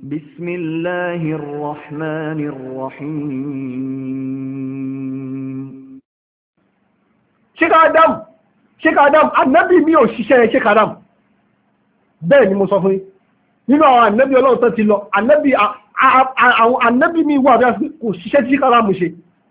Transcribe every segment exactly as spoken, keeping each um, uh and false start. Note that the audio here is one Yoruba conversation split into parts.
بسم الله الرحمن الرحيم. Sheikh Adam Sheikh Adam ànábì mi ò ṣiṣẹ́ Sheikh Adam bẹ́ẹ̀ ni mo sọ fún yín nínú àwọn ànábì Ọlọ́run tó ti lọ ànábì àwọn ànábì mi wà bí kò ṣiṣẹ́ tí Sheikh Adam ṣe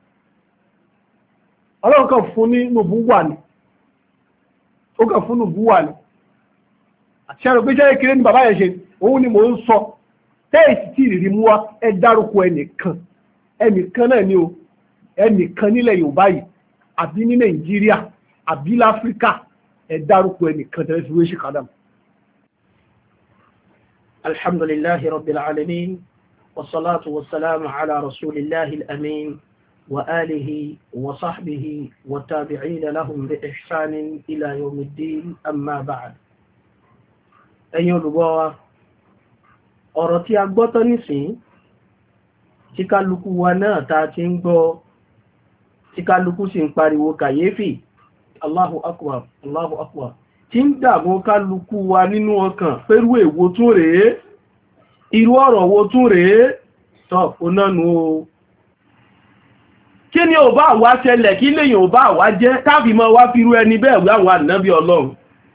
Ọlọ́run kan fún ní nùbúwà ni ó kàn fún nùbúwà ni àti ṣàrò pé jẹ́ kéré ní bàbá yẹn ṣe òun ni mò ń sọ tẹ́ẹ̀sì tí ìrírí mú wá ẹ dárúkọ ẹnìkan ẹnìkan náà ni o ẹnìkan nílẹ̀ Yorùbá yìí àbí ní Nàìjíríà àbí láfíríkà ẹ dárúkọ ẹnìkan tẹ́lẹ̀ fi wé Sheikh Adam. alhamdulillahi rabbil alamin wassalatu wassalamu ala rasulillahi al-amin wa alihi wa sahbihi wa tabi'ina lahum bi ihsanin ila yawmiddin amma ba'd. ẹ̀yin olùgbọ́ wa ọ̀rọ̀ tí a gbọ́ tán nísìn tí kálukú wa náà ta ti ń gbọ́ tí kálukú sì ń pariwo kàyéfì Allahu akbar Allahu akbar tí ń dààmú kálukú wa nínú ọkàn pẹ̀lú èwo tún rèé irú ọ̀rọ̀ wo tún rèé tọ́ onánu o kí ni ò bá wá ṣẹlẹ̀ kí lèyàn ò bá wá jẹ́ káàfì mọ́ wá fírú ẹni bẹ́ẹ̀ wí àwọn ànábì Ọlọ́run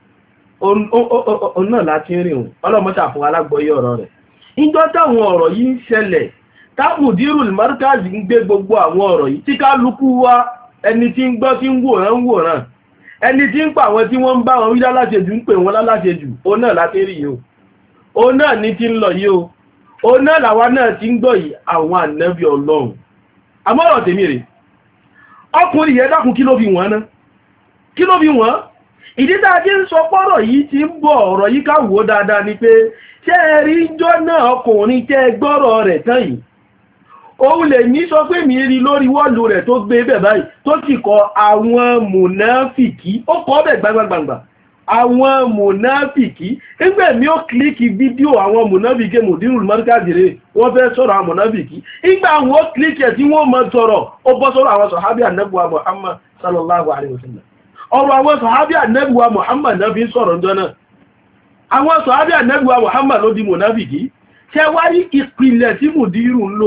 òun náà láti rìn òun ọlọ́mọ́ta fún alágbọ́yé ọ̀rọ̀ rẹ̀ ìjọ táwọn ọ̀rọ̀ yìí ń ṣẹlẹ̀ tábùdírùl markazi ń gbé gbogbo àwọn ọ̀rọ̀ yìí tí kálukú wa ẹni tí ń gbọ́ tí ń wòrán ń wòrán ẹni tí ń pa àwọn tí wọ́n ń bá wọn wí láláṣejù ń pè wọ́n láláṣejù òun náà láti rí yìí o òun náà ní ti ń lọ yìí o òun náà làwa náà ti ń gbọ́ yìí àwọn ànábì Ọlọ́run àmọ́rọ̀ tèmi rè ọkùnrin yẹn dákun kí ló fi wọ́n ná kí ló fi wọ́n ìdí tá a ti ń sọ pọ́rọ̀ yìí ti ń bọ̀ ọ̀rọ̀ yìí ká wò dáadáa ni pé ṣé ẹ rí jọ́ náà ọkùnrin tẹ́ gbọ́rọ̀ rẹ̀ tán yìí òun lè ní sọ pé mi rí lórí wọ́ọ̀lù rẹ̀ tó gbé bẹ̀ báyìí tó sì kọ àwọn mùnáfìkì ó kọ́ bẹ̀ gbangbangbà àwọn mùnáfìkì nígbà mi ó kílíkì fídíò àwọn mùnáfìkì Mudirul Markazi rẹ̀ wọ́n fẹ́ sọ̀rọ̀ àwọn mùnáfìkì nígbà àwọn ó kílíkì ẹ̀ tí wọ́n mọ̀ sọ̀rọ̀ ó bọ́ sọ̀rọ̀ àwọn sàhábì ànábì wa Muhammad sallallahu alaihi wasallam ọ̀rọ̀ àwọn sàhábì ànábì wa Muhammad náà fi sọ̀rọ̀ ńjọ́ náà àwọn sàhábì ànábì wa Muhammad ló di mùnáfìkì ṣe wá rí ìpìlẹ̀ tí Mudiru ń lò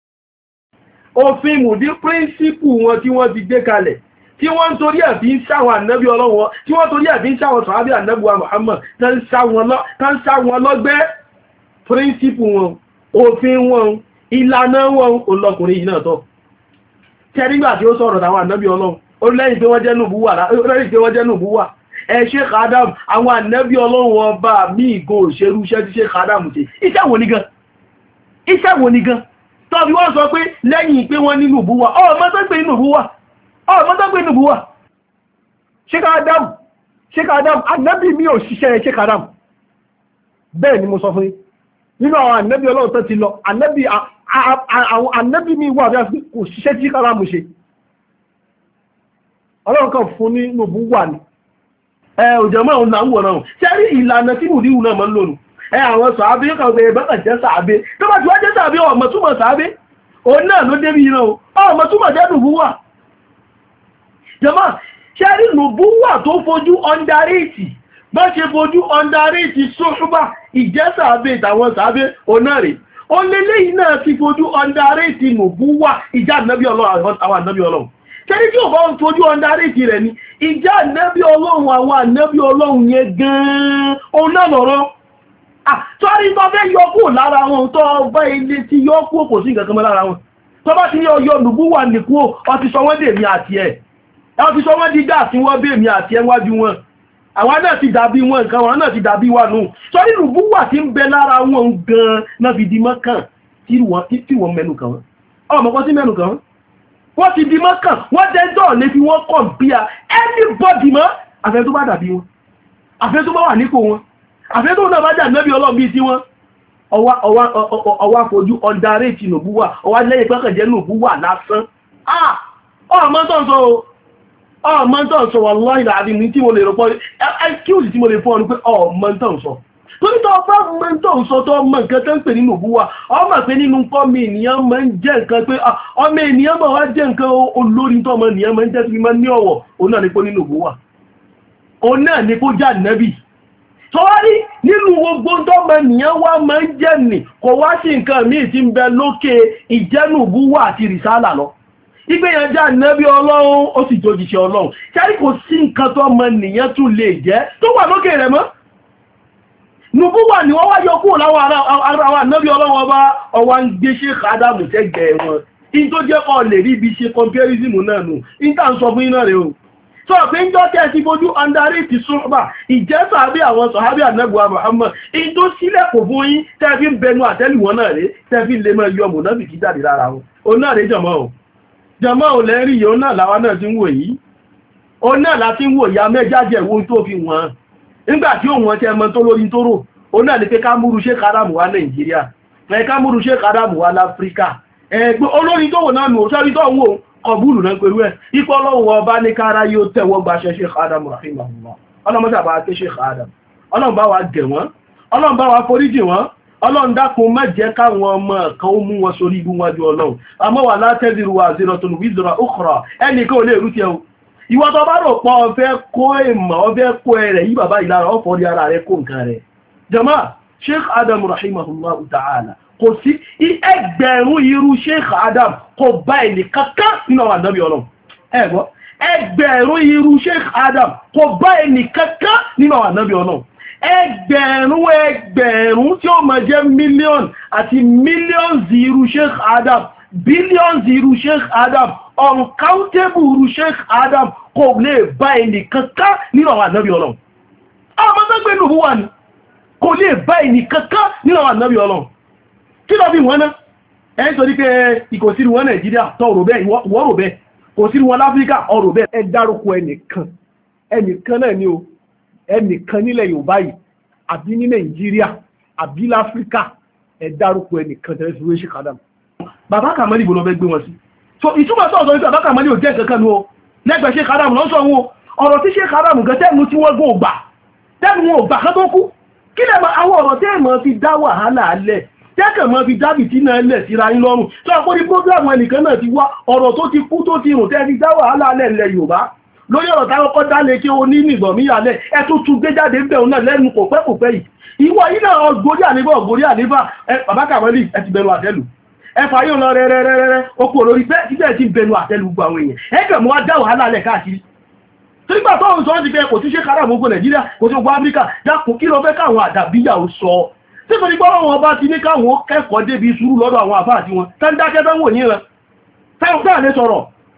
òfin Mùdí príncípù wọn tí wọ́n ti gbé kalẹ̀ tí wọ́n ń torí ẹ̀ fi ń sáwọn ànábì Ọlọ́run tí wọ́n torí ẹ̀ fi ń sáwọn sàhábì ànábì wa Muhammad tán ń sá wọn lọ́gbẹ́ príncípù wọn òfin wọn ìlànà wọn olọkùnrin yìí náà tọ́ tẹ́rígbà tí ó sọ̀rọ̀ táwọn ànábì Ọlọ́run ó lẹ́yìn tí wọ́n jẹ́ nùbúwà ẹ Sheikh Adam àwọn ànábì Ọlọ́run ọba mí ìgò òṣèrú iṣẹ́ tí Sheikh Adam ṣe iṣẹ́ wo ni gan iṣẹ́ wo ni gan tọ́bí wọ́n sọ pé lẹ́yìn pé wọ́n ní nùbúwà ọmọ tó gbé nùbúwà ọmọ tó gbé nùbúwà Sheikh Adam Sheikh Adam ànábì mi ò ṣiṣẹ́ Sheikh Adam bẹ́ẹ̀ ni mo sọ fún yín nínú àwọn ànábì Ọlọ́run tó ti lọ àwọn ànábì mi wà bí kò ṣiṣẹ́ tí Sheikh Adam ṣe Ọlọ́run kan fún ní nùbúwà ni ẹ òjòmọ́ òun náà ń wọ̀nà ṣe rí ìlànà tí Mudiru náà mọ́ lónìí ẹ àwọn sàábé kan bẹ̀rẹ̀ bẹ́ẹ̀ jẹ́ sàábé tó bá ti wá jẹ́ sàábé ọmọ túmọ̀ sàábé òun náà ló débi ìran ọmọ túmọ̀ jẹ́ nùbúwà jẹ́mọ́ ṣe rí nùbúwà tó fojú ọndaréètì bá ṣe fojú ọndaréètì sóṣùbà ìjẹ́ sàábé ìtàwọn sàábé òun náà rè ó lélẹ́yìn náà ti fojú ọndaréètì nùbúwà ìjà ànábì Ọlọ́run àwọn ànábì Ọlọ́run kẹ́rí tí ò bá ń fojú ọndaréètì rẹ̀ ni ìjà ànábì Ọlọ́run àwọn ànábì Ọlọ́run yẹn gan-an òun náà lọ́rọ̀ àtọ́rí tó fẹ́ yọkú lára wọn tó bá ilé tí yọkú kò sí nǹkan kan lára wọn tó bá ti ní ọyọ nùbúwà nìkú ọ ti sọ wọ́n dè mí àti ẹ̀ ẹ ti sọ wọ́n di gáà tí wọ́n bè mí àti ẹ wájú wọn àwọn náà ti dàbí wọn nǹkan wọn náà ti dàbí wà nù sọ́rí nùbúwà tí ń bẹ lára wọn gan náà fi di mọ́kàn tí wọ́n mẹ́nu kàn wọ́n ọmọ kan sí mẹ́nu kàn wọ́n wọ́n ti di mọ́kàn wọ́n dẹ́jọ́ lè fi wọ́n kọ̀ bí i anybody mọ́ àfẹ́ tó bá dàbí wọn àfẹ́ tó bá wà nípò wọn àfẹ́ tó náà bá jà nẹ́bí Ọlọ́run bí i tí wọ́n ọwá fojú ọ̀dáréètì nùbúwà ọwá lẹ́yìn pẹ́kànjẹ́ nùbúwà lásán ọmọ tó ń sọ ọmọ tó ń sọ wallahi alazim tí mo lè rọpọ̀ excuse tí mo lè fún ọ ní pé ọmọ tó ń sọ torí tó bá mọ́ tó ń sọ tó mọ́ nǹkan tó ń pè nínú nùbúwà ọmọ pé nínú kọ́mọ ènìyàn máa ń jẹ́ nǹkan pé ọmọ ènìyàn máa wá jẹ́ nǹkan olórin tó ọmọ ènìyàn máa ń jẹ́ sí máa ní ọ̀wọ̀ òun náà ní pé nínú nùbúwà òun náà ní kó já nẹ́bì sọ́wárí nínú gbogbo tó mọ nìyàn wá máa ń jẹ́ nì kò wá sí nǹkan míì tí ń bẹ lókè ìjẹ́nùbúwà àti rìsálà lọ ìgbéyànjá nẹ́bí ọlọ́run ó sì jòjìṣẹ́ ọlọ́run ṣárí kò sí nǹkan tó mọ nìyàn tún lè jẹ́ tó wà lókè rẹ̀ mọ́ nùbúwà ni wọ́n wá yọ kúrò láwọn ara wa nẹ́bí ọlọ́run ọba ọwá ń gbé Sheikh Adam tẹ́gbẹ̀ẹ́ wọn in tó jẹ́ kọ́ lè rí ibi ṣe comparison náà nù in tá ń sọ fún iná rẹ̀ o so pé ń jọ́ tẹ́ ti bójú andarí ti súnmọ́ ìjẹ́ sàábí àwọn sọ̀hábí ànẹ́gbà Muhammad in tó sílẹ̀ kò fún yín tẹ́fí ń bẹnu àtẹ́lù wọn náà rẹ̀ tẹ́fí lè mọ́ yọ mọ̀nàbì kí jáde lára wọn o náà rẹ̀ jọmọ́ o jọmọ́ ò lẹ́rí yóò náà láwa náà ti ń wò yìí o náà láti ń wò ya mẹ́jájẹ̀ wo tó fi wọ́n nígbà tí ó wọ́n tẹ́ mọ́ tó lórí tó rò o náà lè pé ká múrú Sheikh Adam wá Nàìjíríà ẹ ká múrú Sheikh Adam wá láfíríkà ẹgbẹ́ olórin tó wò náà nù sọ́rí tó ń wò kọbúlù náà pẹ̀lú ẹ̀ ipò ọlọ́run ọba ní kára yóò tẹ́wọ́ gbaṣẹ́ Sheikh Adam rahimahullah ọlọ́mọ́sà bá ké Sheikh Adam ọlọ́run bá wa gẹ̀ wọ́n ọlọ́run bá wa foríjì wọ́n ọlọ́run dákun má jẹ́ káwọn ọmọ kan ó mú wọn sórí ibú wájú ọlọ́run àmọ́ wà látẹ́zìrù wà ziratun wizra ukhra ẹnìkan ò lè rú tiẹ̀ o ìwọ tó bá rò pọ̀ ọfẹ́ kó èèmọ̀ ọfẹ́ kó ẹrẹ̀ yí bàbá ìlara ọ̀fọ̀ rí ara rẹ̀ kó nǹkan rẹ̀ jama Sheikh Adam rahimahullah ta'ala kò sí ẹgbẹ̀rún irú Sheikh Adam kò bá ẹni kankan nínú àwọn ànábì Ọlọ́run ẹgbọ́ ẹgbẹ̀rún irú Sheikh Adam kò bá ẹni kankan nínú àwọn ànábì Ọlọ́run ẹgbẹ̀rún ẹgbẹ̀rún tí ó máa jẹ́ mílíọ̀nù àti mílíọ̀nù irú Sheikh Adam bílíọ̀nù irú Sheikh Adam uncountable irú Sheikh Adam kò lè bá ẹni kankan nínú àwọn ànábì Ọlọ́run àwọn tó gbé nùbú wà ní kò lè bá ẹni kankan nínú àwọn ànábì Ọlọ́run kí lọ bí wọ́n náà ẹ́ torí pé ìkòsíru wọn Nàìjíríà tọ́ ọ̀rọ̀ bẹ́ẹ̀ ìwọ́rọ̀ bẹ́ẹ̀ kò sí wọn láfíríkà ọ̀rọ̀ bẹ́ẹ̀ ẹ dárúkọ ẹnìkan ẹnìkan náà ni o ẹnìkan nílẹ̀ Yorùbá yìí àbí ní Nàìjíríà àbí láfíríkà ẹ dárúkọ ẹnìkan tẹ́lẹ̀ fi wé Sheikh Adam bàbá Kàmálì bó lọ bẹ́ gbé wọn sí so ìtumọ̀ sọ̀rọ̀ sọ bàbá Kàmálì ò jẹ́ kankan nu o lẹ́gbẹ̀ẹ́ Sheikh Adam lọ́sọ̀ wọn ọ̀rọ̀ tí Sheikh Adam gan tẹ́nu tí wọ́n gbọ́ gbà tẹ́nu wọn ò gbà kán tó kú kí lẹ́ àwọn ọ̀rọ̀ tẹ́ mọ̀ fi dá wàhálà alẹ́ tẹ́kẹ̀ mọ́ fi dábì tí náà lẹ̀ síra yín lọ́rùn tó àpò ní prógrámù ẹnìkan náà ti wá ọ̀rọ̀ tó ti kú tó ti rùn tẹ́ fi dá wàhálà alẹ́ ilẹ̀ Yorùbá lórí ọ̀rọ̀ táwọn kọ́ dálé kí o ní nìgbọ̀míyàlẹ̀ ẹ tó tún gbé jáde ń bẹ̀rù náà lẹ́nu kò pẹ́ kò pẹ́ yìí ìwọ yìí náà ọgbórí àníbà ọgbórí àníbà bàbá Kàmálì ẹ ti bẹ̀rù àtẹ́lù ẹ fà yóò lọ rẹ́rẹ́rẹ́rẹ́ okú olórí pẹ́ títẹ̀ ti bẹ̀rù àtẹ́lù gbogbo àwọn èèyàn ẹ kẹ̀ mọ́ wá dá wàhálà alẹ́ káàkiri nígbà tó ń sọ ti pé kò sí Sheikh Adam ogun Nàìjíríà kò sí ogun Áfíríkà dákun kí ló fẹ́ káwọn àdàbíyàwó sọ tí kò ní gbọ́rọ̀ wọn bá ti ní káwọn kẹ́kọ̀ọ́ débi sùúrù lọ́dọ̀ àwọn àfáà tí wọn tán dákẹ́ tán wò ní ìran táwọn táà lè sọ̀rọ̀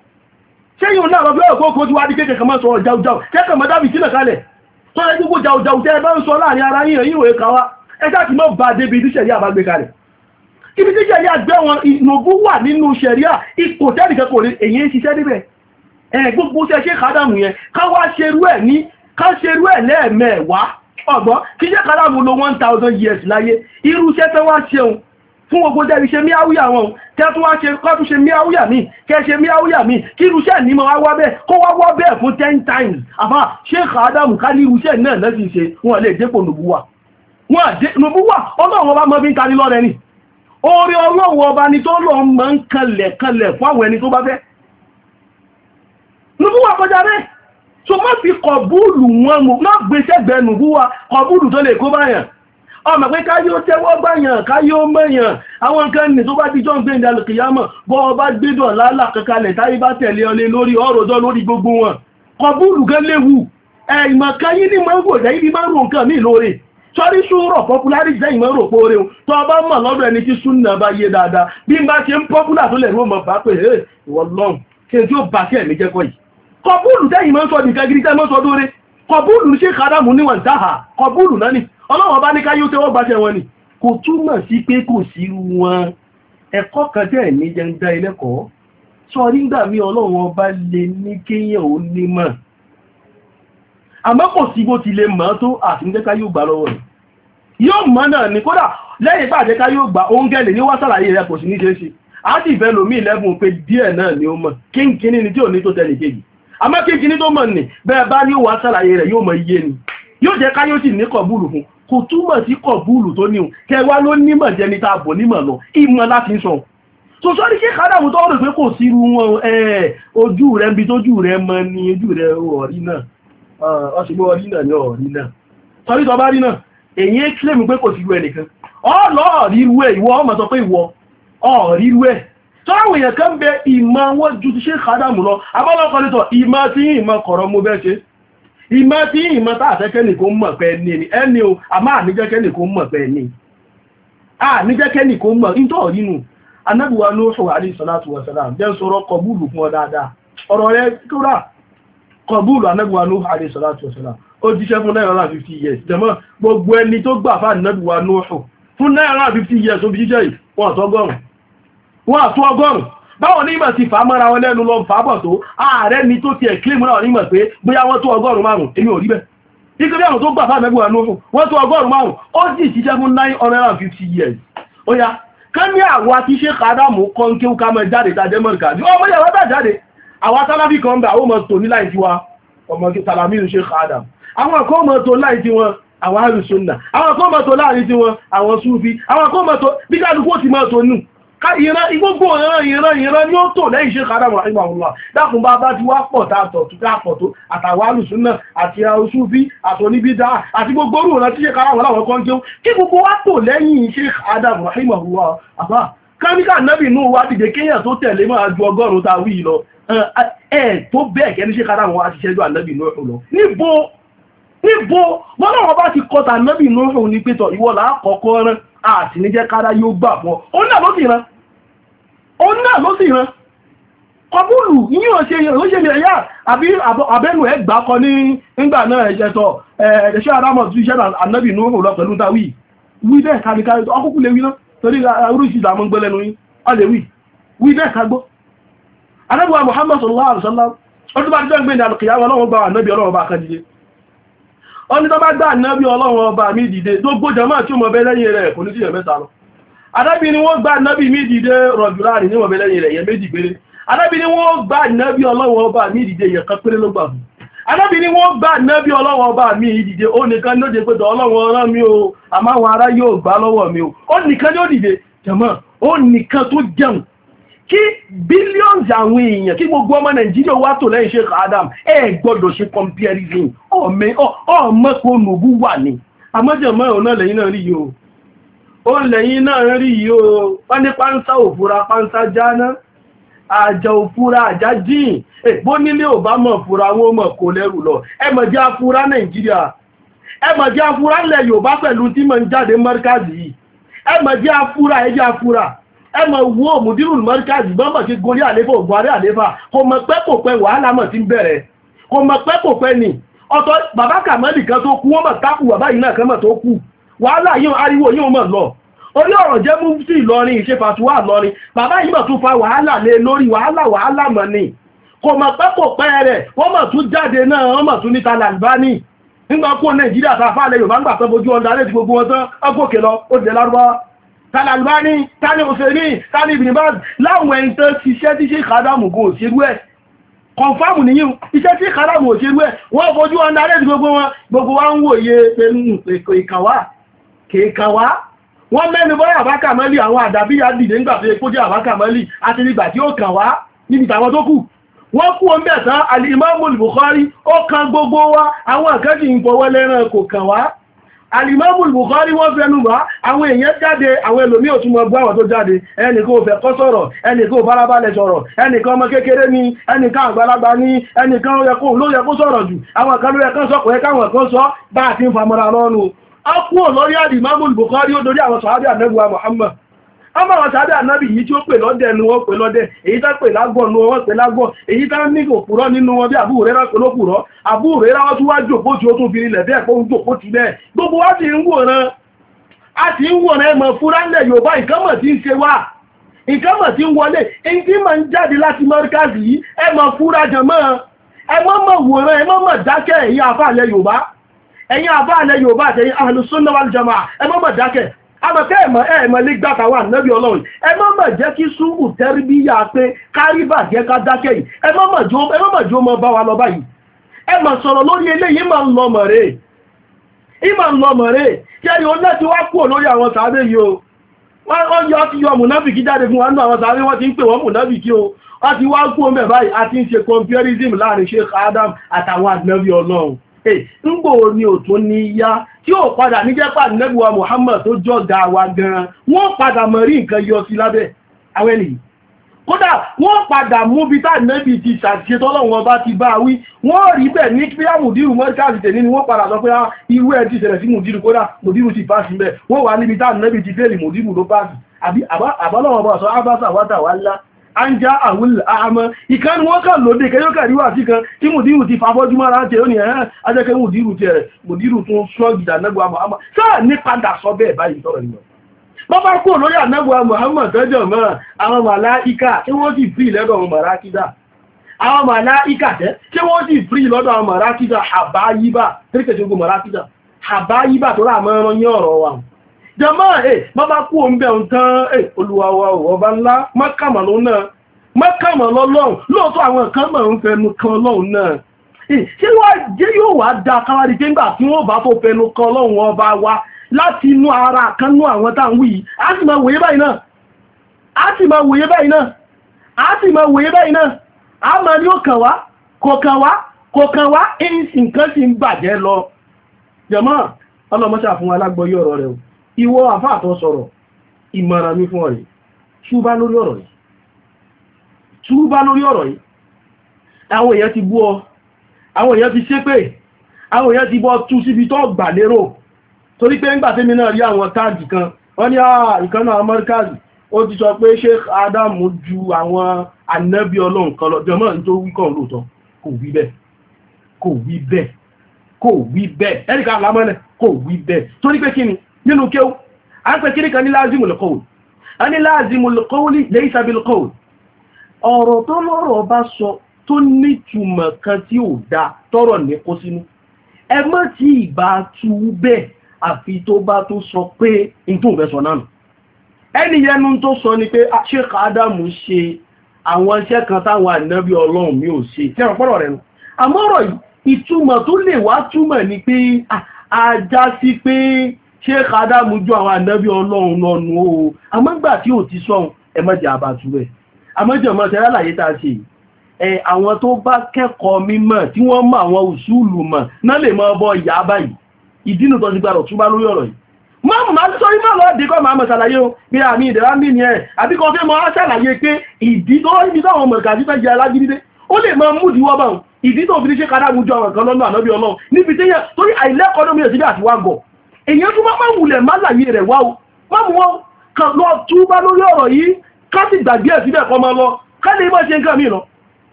ṣé yíò náà lọ́gbẹ́ ọ̀kọ́ kó tí wá dí kéèkèé kan máa sọ̀rọ̀ jáujáu kẹ́kọ̀ọ́ mọ́ dábì sílẹ̀ kalẹ̀ tó rẹ̀ gbogbo jáujáu tẹ́ bá ń sọ láàrin ara yíyan yíò ẹ̀ka wá ẹjá ti mọ́ bá débi tí ṣẹ̀ríà bá gbé kalẹ̀ ibi tí ṣẹ̀ríà gbé wọn ìnùbú wà nínú ṣẹ̀ríà ipò tẹ́nìkan kò lè èyí ń ṣiṣẹ́ níbẹ̀ ẹ̀ gbogbo ṣe Sheikh Adam yẹn ká wá ṣerú ẹ̀ ní ká ṣerú ẹ̀ lẹ́ẹ̀mẹ́wàá ọgbọ́n kí Sheikh Adam lo one thousand years láyé irú iṣẹ́ tẹ́ wá ṣeun fún gbogbo jẹ́bi ṣe míáwúyà wọn kẹ́ tún wá ṣe kọ́ tún ṣe míáwúyà mi kẹ́ ṣe míáwúyà mi kí irú iṣẹ́ ní ma wá wá bẹ́ẹ̀ kó wá wá bẹ́ẹ̀ fún ten times àfá Sheikh Adam ká ní irú iṣẹ́ náà lẹ́sì ṣe wọn lè dépò nùbúwà wọn dé nùbúwà ọlọ́run ọba mọ́ bí ń ta ní lọ́rẹ ni orí ọlọ́run ọba ni tó lọ mọ́ ń kanlẹ̀ kanlẹ̀ fún àwọn ẹni tó bá fẹ́ nùbúwà kọjá bẹ́ẹ̀ so má fi kọ̀búùlù wọn mú má gbéṣẹ́ gbẹ̀nù búwa kọ̀búùlù tó lè kó báyàn ọmọ pé káyí ó tẹ́wọ́ gbáyàn káyí ó mẹ́yàn àwọn nǹkan nì tó bá díjọ́ ń gbé ìdàlù kìyàmọ̀ bọ́ ọba gbédọ̀ lálà kankalẹ̀ táyí bá tẹ̀lé ọlé lórí ọ̀rọ̀dọ́ lórí gbogbo wọn kọ̀búùlù gan léwu ẹ̀ìmọ̀ káyí ní mọ́ gbò jẹ́ ibi máa ń rò nǹkan mí lóore sọ́rí ṣúrọ̀ popularity jẹ́ ìmọ̀ rò póore tó ọba mọ̀ lọ́dọ̀ ẹni tí súnà bá yé dáadáa bí n bá ṣe ń popular tó lẹ̀ rú ọmọ bá pé ìwọ̀n lọ́n kí n tí ó bá sí ẹ̀mí jẹ́kọ́ yìí kọbúlù tẹ́yìn mọ́ sọ nìkan gidi tẹ́ mọ́ sọ dóre kọbúlù Sheikh Adam níwọ̀n dáhà kọbúlù náà ni ọlọ́wọ́ bá ní káyí ó tẹ́wọ́ gbáṣẹ́ wọn ni kò túmọ̀ sí pé kò sí wọn ẹ̀kọ́ kan tẹ́ ní jẹ́ ń dá ilẹ́kọ̀ọ́ sọ nígbà mí ọlọ́wọ́ bá lè ní kéyàn ó ní mọ̀ àmọ́ kò sí bó ti lè mọ̀ tó àtúnjẹ́ káyí ó gbà lọ́wọ́ rẹ̀ yóò mọ̀ náà ni kódà lẹ́yìn bá jẹ́ káyí ó gbà oúnjẹ ní wá sàlàyé rẹ̀ kò sí ní ṣe é ṣe á sì fẹ́ lòmí lẹ́bùn pé díẹ̀ náà ni ó mọ̀ kínkíní ni tí ò ní tó tẹ́lẹ̀ kejì àmọ́ kéjì ní tó mọ̀ ní bẹ́ẹ̀ bá ní wà sàlàyé rẹ̀ yóò mọ̀ iye ni yóò jẹ́ ká yóò sì ní kọ̀búlù fún kò túmọ̀ sí kọ̀búlù tó níhun kẹwàá ló nímọ̀ jẹ́ ní tààbò nímọ̀ lọ ìmọ̀ láti ń sọ so sọ́rí Sheikh Adam tó rò pé kò sí irú wọn ẹ̀ ojú rẹ̀ bí tójú rẹ̀ mọ́ ní ojú rẹ̀ ọ̀rí náà ọ̀ṣùgbọ́ ọ̀rí náà ní ọ̀rí náà sọrí tó bá rí náà èyí claim pé kò sí irú ẹnìkan ọlọ́ọ̀ ríru ẹ̀ ìwọ ọmọ sọ pé ìwọ ọ̀ ríru ẹ̀ tó àwọn èèyàn kan bẹ ìmọ̀ wọn ju ti Sheikh Adam lọ abọ́lọ́kọ́ nítọ̀ ìmọ̀ tí ìmọ̀ kọ̀rọ̀ mú bẹ́ ṣe ìmọ̀ tí ìmọ̀ tààtẹ́kẹ́ nìkan mọ̀ pé ní ẹni o a máa níjẹ́kẹ́ nìkan mọ̀ pé ní a níjẹ́kẹ́ nìkan mọ̀ ìtọ̀ nínú anábíwa Nuhu alayhi salatu wa salam jẹ́ sọ̀rọ̀ kọbúlù fún ọ dáadáa ọ̀rọ̀ rẹ̀ kíkúrà kọbúlù anábíwa Nuhu alayhi salatu wa salam ó jíṣẹ́ fún nine hundred fifty years jẹ́mọ́ gbogbo ẹni tó gbà fún anábíwa Nuhu fún nine hundred fifty years ó bí jíṣẹ́ yìí wọ́n àtọ́gọ́rùn wọ́n àtọ́ ọgọ́rùn báwọn onímọ̀ ti fà mọ́ra wọn lẹ́nu lọ fà bọ̀ tó ààrẹ ni tó ti ẹ̀kílẹ̀ mọ́ra onímọ̀ pé bóyá wọ́n tó ọgọ́rùn márùn èmi ò rí bẹ́ẹ̀ nítorí àwọn tó gbà fún anábíwa Nuhu wọ́n tó ọgọ́rùn márùn ó sì jíṣẹ́ fún nine hundred fifty years ó yá ká ní àwa tí Sheikh Adam kan kí ó ká mọ̀ jáde tàjẹ́ mọ̀ríkà ní ọmọ yàwó tà jáde àwa tálábì kan bẹ̀ àwọn ọmọ tó ní láì tí wa ọmọ kí tàlàmí Sheikh Adam àwọn kan mọ̀ tó láì tí wọn àwọn Ahlus-Sunnah àwọn kan mọ̀ tó láàrin tí wọn àwọn Sufi àwọn kan mọ̀ tó bí kálukú ti mọ̀ tó nù ká ìran igbógbó ìran ìran ìran ni ó tò lẹ́yìn Sheikh Adam rahimahullah dákùn bá bá ti wá pọ̀ tààtọ̀ tó ká pọ̀ tó àtàwọn Ahlus-Sunnah àti àwọn Sufi àtòníbídà àti gbogbo orú ọ̀nà tí Sheikh Adam láwọn kan jẹun kí gbogbo wá tò lẹ́yìn Sheikh Adam rahimahullah àbá káníkà nábì nù wá dìde kéèyàn tó tẹ̀lé máa ju ọgọ́rùn-ún ta wí lọ ẹ̀ tó bẹ́ẹ̀ kẹ́ ní Sheikh Adam wá ti ṣẹ́jú ànábì nù lọ níbo níbo wọ́n náà wọ́n bá ti kọta ànábì nù ní pétọ̀ ìwọ làákọ̀ọ́kọ́ rán àti ní jẹ́ kára yóò gbà fún ọ náà ló sì rán ọ náà ló sì rán kọbúlù yí ò ṣe yóò ṣe lè yá àbí àbẹ́nu ẹ̀ gbà kọ ní nígbà náà ẹ̀ṣẹ́ tọ́ ẹ̀ṣẹ́ arámọ̀ tí iṣẹ́ ànábì nù lọ pẹ̀lú dáwì wí bẹ́ẹ̀ káríkárí ọkùnkùn lè wí náà torí oríṣìí ìdàmú gbẹ́lẹ́nu yí ọ lè wí wí bẹ́ẹ̀ kagbó anábíwá Muhammad sallallahu alaihi wasallam ọdún bá jẹ́ gbẹ̀ndẹ̀ alùkìyàwó ọlọ́run bá ànábì ọlọ́run bá kan dìde ọdún tó bá gbá ànábì ọlọ́run ọba mi dìde gbogbo jàmáà tí ó mọ̀ bẹ́ lẹ́yìn rẹ̀ kò ní sí ẹ̀mẹ́ta lọ adábí ni wọ́n gbá ànábì mi dìde rọ̀jùláàrí ní mọ̀ bẹ́ lẹ́yìn rẹ̀ yẹ méjì péré adábí ni wọ́n gbá ànábì ọlọ́run ọba mi dìde yẹ kan péré ló gbà fún adábí ni wọ́n gbá ànábì ọlọ́run ọba mi dìde ó nìkan ló dé pé ọlọ́run ọ̀rán mi o àmọ́ àwọn ará yóò gbà lọ́wọ́ mi o ó nìkan ló dìde jàmáà ó nìkan tó jẹun kí billions àwọn èèyàn kí gbogbo ọmọ Nàìjíríà wá tò lẹ́yìn Sheikh Adam ẹ gbọ́dọ̀ ṣe comparison ọmọ ọmọ kò nùbú wà ní àmọ́jẹ̀mọ́ ọ̀nà lẹ́yìn náà rí yìí o ó lẹ́yìn náà rí yìí o wọ́n ní pánsá òfúra pánsá jáná àjà òfúra àjá jíìn bó nílé ò bá mọ̀ fúra wọ́n mọ̀ kó lẹ́rù lọ ẹ mọ̀ jẹ́ afúra Nàìjíríà ẹ mọ̀ jẹ́ afúra ilẹ̀ Yorùbá pẹ̀lú tí mọ̀ ń jáde mọ́ríkàzì yìí ẹ mọ̀ jẹ́ afúra ẹ jẹ́ afúra ẹmọ wo mùdírùn mọ́ríkàzì gbọ́mọ̀ sí gorí àléfà ògbàrí àléfà kò mọ̀ pẹ́ kò pẹ́ wàhálà mọ̀ tí ń bẹ̀rẹ̀ kò mọ̀ pẹ́ kò pẹ́ ní ọ̀tọ̀ bàbá Kàmálì kan tó kú wọ́n mọ̀ tákù bàbá yìí náà kan mọ̀ tó kú wàhálà yíò ariwo yíò mọ̀ lọ orí ọ̀rọ̀ jẹ́ mú sí Ìlọrin ìṣe fàtúwà lọrin bàbá yìí mọ̀ tún fa wàhálà lé lórí wàhálà wàhálà mọ̀ ní kò mọ̀ pẹ́ kò pẹ́ rẹ̀ wọ́n mọ̀ tún jáde náà wọ́n mọ̀ tún níta Albani nígbà kó Nàìjíríà tàfà Yorùbá ń gbà tán bojú ọ̀dà lẹ́ti gbogbo wọn tán ọgọ́kè lọ ó dẹ̀ Lárúbáwá tani Albani tani Husseini tani Ibn Baz láwọn ẹni tó ṣiṣẹ́ tí Sheikh Adam kò òṣèrú ẹ̀ kọ̀nfàmù nìyí iṣẹ́ tí Sheikh Adam òṣèrú ẹ̀ wọ́n fojú ọ̀nà alẹ́ gbogbo wọn gbogbo wa ń wòye pẹ̀lú ìkàwá kèèkàwá wọ́n mẹ́nu bọ́ Àbá Kàmálì àwọn àdàbíyà dìde nígbà tó kó jẹ́ Àbá Kàmálì àti nígbà tí ó kàn wá níbi tàwọn tó kù wọ́n kú omi ẹ̀tàn Al-Imamul Bukhari ó kan gbogbo wa àwọn àkájì ń fọwọ́ lẹ́ràn kò kàn wá Al-Imamul Bukhari wọ́n fẹ́nu bá àwọn èèyàn jáde àwọn ẹlòmí ò tún mọ̀ gbọ́ àwọn tó jáde ẹnìkan ò fẹ́ kọ́ sọ̀rọ̀ ẹnìkan ò farabalẹ̀ sọ̀rọ̀ ẹnìkan ọmọ kékeré ní ẹnìkan àgbàlagbà ní ẹnìkan ló yẹ kó sọ̀rọ̀ jù àwọn kan ló yẹ kán sọ̀kọ̀ ẹ káwọn kan sọ bá àti ń famọ́ra lọ́nu ọkùn olórí Al-Imamul Bukhari ó dorí àwọn sàhábì Ànábì Muhammad ọmọ àwọn sàhábì Ànábì yìí tí ó pè lọ́dẹ̀ nu wọ́n pè lọ́dẹ̀ èyí tá pè lágbọ̀ nu wọ́n pè lágbọ̀ èyí tá ní òpùrọ́ nínú wọn bí Abu Hurairah pè lópùrọ́ Abu Hurairah wọ́n tún wá jòkó tí ó tún fi rilẹ̀ bẹ́ẹ̀ pọ́n jòkó ti bẹ́ẹ̀ gbogbo wá ti ń wòran a ti ń wòran ẹmọ fúránlẹ̀ Yorùbá ìkánmọ̀ tí ń ṣe wá ìkánmọ̀ tí ń wọlé èyí tí ma ń jáde láti mọ́ríkàzì yìí ẹmọ fúra jẹmọ́ ẹmọ mọ̀ wòran ẹmọ mọ̀ dákẹ́ ẹ̀yin àfáàlẹ̀ Yorùbá ẹ̀yin àfáàlẹ̀ Yorùbá àtẹ̀yin Ahlus Sunnah wal Jama'ah ẹmọ mọ̀ dákẹ́ àmọ̀kẹ́ ẹ̀mọ̀ ẹ̀mọ̀ lè gbáta wà náàbí Ọlọ́run ẹmọ́ mọ̀ jẹ́ kí súnmù tẹ́rìbíyà pé káríbà jẹ́ ká dákẹ́ yìí ẹmọ́ mọ̀ jó mọ́ bá wa lọ báyìí ẹmọ̀ sọ̀rọ̀ lórí eléyìí máa ń lọ mọ̀ rẹ̀ ìmọ̀ ń lọ mọ̀ rẹ̀ kí ẹni oná ti wá kúrò lórí àwọn sàábé yìí o wọ́n yọ ti yọ mùnáfìkì jáde fún wa nínú àwọn sàábé wọ́n ti ń pè wọ́n mùnáfìkì o wọ́n ti wá kúrò mẹ́ báyìí a ti ń ṣe comparison láàrin Sheikh Adam àtàwọn ànábì Ọlọ́run ńgbò ni ò tún ní yá tí ó padà ní jẹ́ pàdé nẹ́bùwa Muhammad tó jọ́gà wa gan wọ́n padà mọ̀ rí nǹkan yọ sí lábẹ́ àwọn ènìyàn kódà wọ́n padà mú bí tá nẹ́bì ti ṣàṣẹ tọ́lọ́wọ́n bá ti bá wí wọ́n rí bẹ̀ ní pé mùdírù mọ́ríkàsì tẹ̀ ní wọ́n padà sọ pé irú ẹ̀ ti ṣẹlẹ̀ sí mùdírù kódà mùdírù ti pàṣì bẹ̀ wọ́n wà níbi tá nẹ́bì ti fẹ́lì mùdírù ló pàṣì àbálọ́wọ́n bá sọ ábásà wátà wá ńlá anja àwùl àmọ́ ìkan wọ́n kàn lóde kẹyọ́kà ríwà sí kan tí mùdírù ti fàbọ́jú mára tẹ̀ ó ní ẹ̀hán ajẹ́kẹ́ mùdírù tẹ̀ mùdírù tún ṣọ́gìdà nẹ́gbà Muhammad sáà ní padà sọ bẹ́ẹ̀ báyìí tọ́rọ ìmọ̀ bọ́ bá kó lórí ànẹ́gbà Muhammad tọ́jọ́ mọ́ àwọn màláíkà tí wọ́n sì frí lọ́dọ̀ àwọn màrákídà àwọn màláíkà tẹ́ tí wọ́n sì frí lọ́dọ̀ àwọn màrákídà àbáyíbà tẹ́rìkẹ̀ṣogun màrákídà àbáyíbà tó rà mọ́ ní ọ̀rọ̀ wa jẹmọ́ ẹ̀ bọ́ bá kó ń bẹ̀ ń tán ẹ̀ olúwawa ọba ńlá mọ́kàmà ló náà mọ́kàmà lọ́lọ́run lóòótọ́ àwọn kan mọ̀ ń fẹnu kan ọlọ́run náà ṣé wọ́n jẹ́ yóò wá dá káwárí pé ńgbà tí wọ́n bá tó fẹnu kan ọlọ́run ọba wa láti inú ara kanú àwọn tá ń wí á sì máa wòye báyìí náà á sì máa wòye báyìí náà á sì máa wòye báyìí náà á máa ní ó kàn wá kò kàn wá kò kàn wá ẹ̀yìn nǹkan sì ń bàjẹ́ lọ jẹmọ́ ọlọ́mọṣà fún alágbọ́yé ọ̀rọ̀ rẹ̀ ìwọ àfáàtọ̀ sọ̀rọ̀ ìmọ̀ràn mi fún ọ̀rẹ́ túbá lórí ọ̀rọ̀ yìí túbá lórí ọ̀rọ̀ yìí àwọn èèyàn ti bú ọ àwọn èèyàn ti ṣépè àwọn èèyàn ti bọ́ tú síbi tó gbà lérò torí pé ńgbà tẹ́mi náà rí àwọn táàgì kan wọ́n ní ìkànnà amẹ́ríkàzì ó ti sọ pé Sheikh Adam ju àwọn ànábì ọlọ́run kan lọ jọmọ́ ní tó wí kàn lóòótọ́ kò wí bẹ́ẹ̀ kò wí bẹ́ẹ̀ kò wí bẹ́ẹ̀ ẹ̀ríkà lámọ́lẹ̀ kò wí bẹ́ẹ̀ torí pé kí ni nínú kéw a ń pẹ kí ní kan ní lázimul qawl a ní lázimul qawli laysa bil qawl ọ̀rọ̀ tó lọ́rọ̀ bá sọ tó nítumọ̀ kan tí ò dá tọ́rọ̀ ní kó sínú ẹ mọ́ tí ìbá tú bẹ́ẹ̀ àfi tó bá tó sọ pé in tó fẹ́ sọ náà ẹni yẹnu tó sọ ni pé Sheikh Adamu ṣe àwọn iṣẹ́ kan táwọn ànábì ọlọ́run mi ò ṣe tí ẹ̀rọ pọ́rọ̀ rẹ̀ nù àmọ́rọ̀ ìtumọ̀ tó lè wá túmọ̀ ni pé ajá sí pé Sheikh Adamu jọ àwọn ànábì ọlọ́run lọ́nu o àmọ́gbà tí ò ti sọ́hun ẹmọ́jà àbàtú rẹ̀ àmọ́jọ̀ mọ́ tẹ́rẹ́ láyé tàà ṣe ẹ àwọn tó bá kẹ́kọ̀ọ́ mímọ̀ tí wọ́n mọ̀ àwọn òṣùlù mọ̀ náà lè mọ́ bọ́ ìyá báyìí ìdínú tó ti gbàrọ̀ túbá lórí ọ̀rọ̀ yìí máa máa sọ́rí máa lọ́ọ́ dìkọ́ máa mọ̀ ṣàlàyé o bí àmì ìdẹ̀rá mí ní ẹ̀ àbíkọ́ fẹ́ mọ́ ṣàlàyé pé ìdí tó ibi táwọn ọmọ ìkàjí fẹ́ jẹ alágídídé ó lè máa mú ìdíwọ́ bá ìdí tó fi ní Sheikh Adamu jọ àwọn kan lọ́nà ànábì ọlọ́run níbi tí yẹn torí àìlẹ́kọ̀ọ́ lómi ẹ̀sìn bí àti wá gọ̀ èyàn tó máa wùlẹ̀ má láyé rẹ̀ wá o má mú wọn kan lọ túbá lórí ọ̀rọ̀ yìí ká sì gbàgbé ẹ̀ síbẹ̀ kọ́ máa lọ ká lè má ṣe nǹkan mí lọ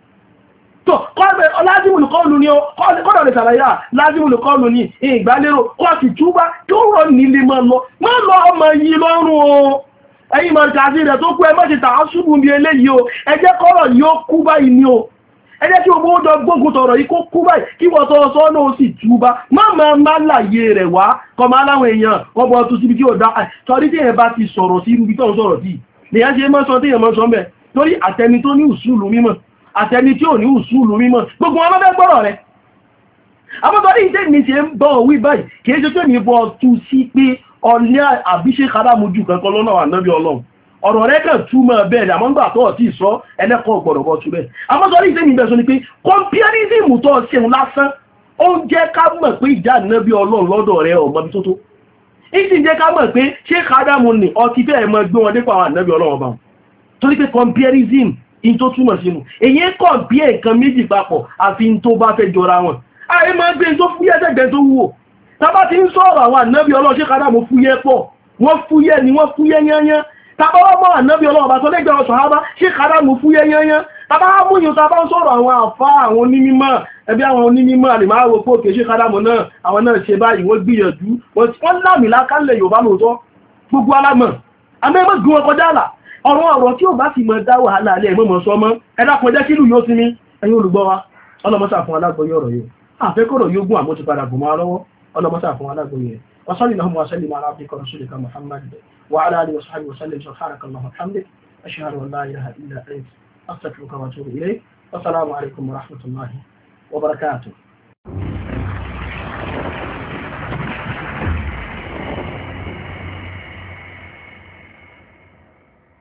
tó kọ́bẹ̀ lázimul qawlu ní kọ́dọ̀ lè ṣàlàyé lázimul qawlu ní ìgbàlérò kọ́ sì túbá tó rọ̀ nílé máa lọ má lọ ọmọ yìí lọ́rùn o ẹ̀yìn mọ̀ ìtàzí rẹ̀ tó kú ẹ má ṣe tàá ṣùgbùn bí eléyìí o ẹ jẹ́ kọ́rọ̀ yìí ó kú báyìí ní o ẹ jẹ́ kí o gbogbo jọ gbógun tọ̀rọ̀ yìí kó kú báyìí kí wọ́n tọ́ sọ náà sì túbá má máa má láyé rẹ̀ wá kọ máa láwọn èèyàn wọ́n bọ́ tó síbi tí ó dá torí tí èèyàn bá ti sọ̀rọ̀ sí ibi tó ń sọ̀rọ̀ sí lèyàn ṣe mọ́ sọ tí èèyàn mọ́ sọ mẹ́ torí àtẹni tó ní ùsùlù mímọ̀ àtẹni tí ò ní ùsùlù mímọ̀ gbogbo wọn lọ́fẹ́ gbọ́rọ̀ rẹ̀ àbọ́tọ́rí ìdẹ́ mi ṣe ń bọ́ wí báyìí kìí ṣe tó ní bọ́ tú sí pé ọlẹ́ àbíṣe kádámojú kankan lọ́nà ànábì ọlọ́run ọ̀rọ̀ rẹ̀ kàn túmọ̀ bẹ́ẹ̀ àmọ́ gbà tó ọ̀tí ìsọ ẹlẹ́kọ̀ọ́ gbọ̀rọ̀ bọ́ tú bẹ́ẹ̀ àbọ́tọ́rí ìdẹ́ mi bẹ̀ sọ ni pé comparison tó ṣeun lásán ó ń jẹ́ ká mọ̀ pé ìjà ànábì ọlọ́run lọ́dọ̀ rẹ̀ ọmọ bí tó tó ìsì jẹ́ ká mọ̀ pé ṣé kádámù ní ọtí fẹ́ẹ̀ mọ́ gbé wọn dépò àwọn ànábì ọlọ́run ọba torí pé comparison in tó túmọ̀ sínú èyí kọ̀ bí nǹkan méjì papọ̀ àfi in tó bá fẹ́ jọra wọn ààrẹ máa gbé tó fúyẹ́ tẹ́gbẹ́ tó wúwo tàbá ti ń sọ̀rọ̀ àwọn ànábì ọlọ́run Sheikh Adamu fúyẹ́ pọ̀ wọ́n fúyẹ́ ni wọ́n fúyẹ́ yányán tàbá wọ́n mọ́ ànábì ọlọ́run bá tó lẹ́gbẹ̀ẹ́ ọ̀sọ̀ àbá Sheikh Adamu fúyẹ́ yányán tàbá mú yóò tàbá ń sọ̀rọ̀ àwọn àfá àwọn onímímọ̀ ẹbí àwọn onímímọ̀ àlèmáwò pé òkè Sheikh Adamu náà àwọn náà ṣe báyìí wọ́n gbìyànjú wọ́n lámì lákàlẹ̀ Yorùbá lóòótọ́ gbogbo alámọ̀ amẹ́mọ́ gún ọkọ̀ dáàlà ọ̀rọ̀ ọ̀rọ̀ tí ó bá ti mọ̀ dá wàhálà alẹ́ ẹ̀mọ́ sọmọ́ ẹ̀dàkùn ẹjẹ́ kílù yóò sí ní ẹ̀yin olùgbọ́ wa ọlọ́mọ́sà fún alágbọ́yé ọ̀rọ̀ yóò àfẹ́kọ̀rọ̀ yóò gún àmójú padà gùn máa lọ́wọ́ ọlọ́mọ́sà fún alágbọ́yé wasalli lahum wa sallim ala abdika rasulika Muhammad wa ala alihi wa sahbihi wa sallim subhanaka allahumma wa bihamdik ashhadu an la ilaha illa anta astaghfiruka wa atubu ilayk wa assalamu alaykum wa rahmatullahi wa barakatuh.